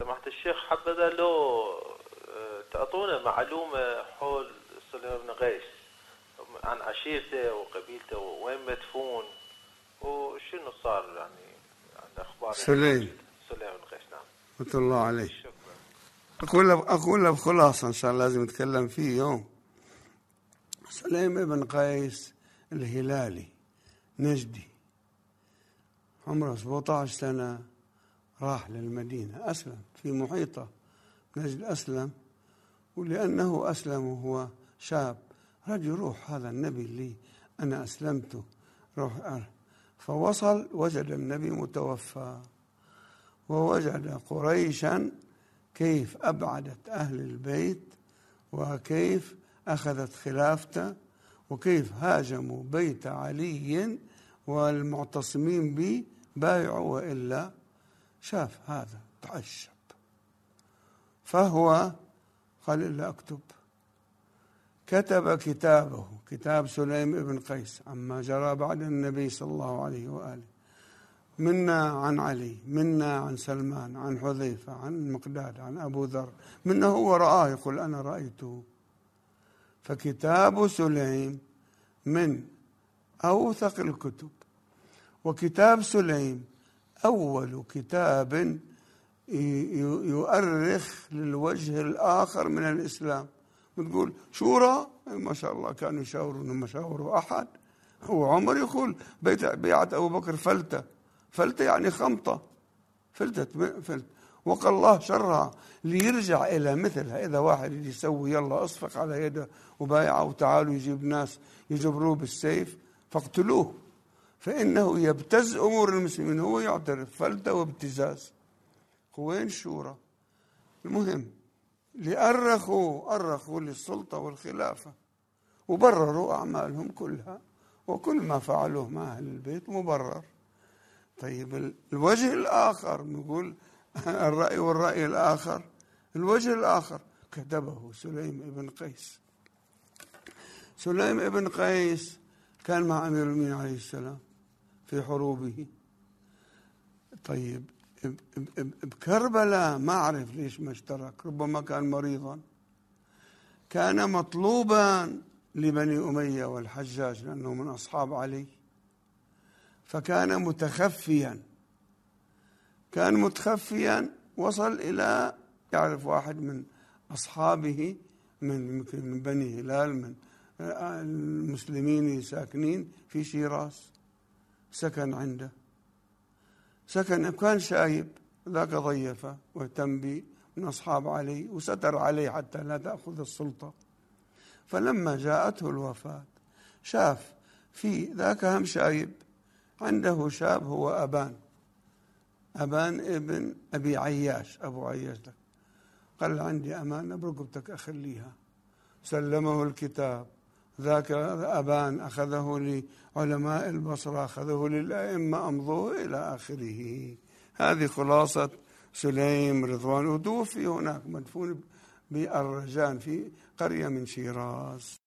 سماحة الشيخ، حبذا لو تعطونا معلومة حول سليمان بن قيس، عن عشيرته وقبيلته وين مدفون وشنو صار يعني عن أخبار سليم سليمان بن قيس. نعم. رحمة الله عليه. شكرا. أقول له بخلاصة إن شاء الله لازم نتكلم فيه يوم. سليم بن قيس الهلالي نجدي، عمره 17 سنة، راح للمدينة، أسلم في محيطه نجد، أسلم. ولأنه أسلم وهو شاب، رجل روح هذا النبي اللي أنا أسلمته، روح. فوصل وجد النبي متوفى، ووجد قريشا كيف أبعدت أهل البيت، وكيف أخذت خلافته، وكيف هاجموا بيت علي والمعتصمين به بايعوا، وإلا شاف هذا تعجب. فهو قال إلا أكتب، كتب كتابه، كتاب سليم بن قيس عما جرى بعد النبي صلى الله عليه وآله، منا عن علي، منا عن سلمان، عن حذيفة، عن مقداد، عن أبو ذر، منه هو رآه يقول أنا رأيته. فكتاب سليم من أوثق الكتب، وكتاب سليم أول كتاب يؤرخ للوجه الآخر من الإسلام. بتقول شورى، ما شاء الله كانوا يشاورون ما شاوروا أحد. هو عمر يقول بيعة أبو بكر فلتة يعني خمطة، فلتة. وقال الله شرها ليرجع إلى مثلها. إذا واحد يسوي يلا أصفق على يده وبايعه وتعالوا يجيب ناس يجبروه بالسيف فاقتلوه، فإنه يبتز أمور المسلمين. هو يعترف فلتة وابتزاز. وين الشورى؟ المهم أرخوا للسلطة والخلافة، وبرروا أعمالهم كلها، وكل ما فعلوه مع أهل البيت مبرر. طيب الوجه الآخر نقول الرأي والرأي الآخر، الوجه الآخر كتبه سليم بن قيس. سليم بن قيس كان مع أمير المؤمنين عليه السلام في حروبه. طيب بكربلاء ما أعرف ليش ما اشترك، ربما كان مريضا، كان مطلوبا لبني أمية والحجاج لأنه من أصحاب علي، فكان متخفيا. وصل إلى يعرف واحد من أصحابه من بني هلال، من المسلمين ساكنين في شيراز، سكن عنده، كان شايب، ذاك ضيفه واهتم به، من أصحاب علي، وستر عليه حتى لا تأخذ السلطة. فلما جاءته الوفاة شاف في ذاك هم شايب، عنده شاب هو أبان ابن أبي عياش، أبو عياش لك. قال عندي أمانة برقبتك أخليها. سلمه الكتاب، ذاك أبان أخذه لعلماء البصرة، أخذه للأئمة، أمضوه إلى آخره. هذه خلاصة سليم رضوان. وتوفي هناك مدفون بالرجان في قرية من شيراز.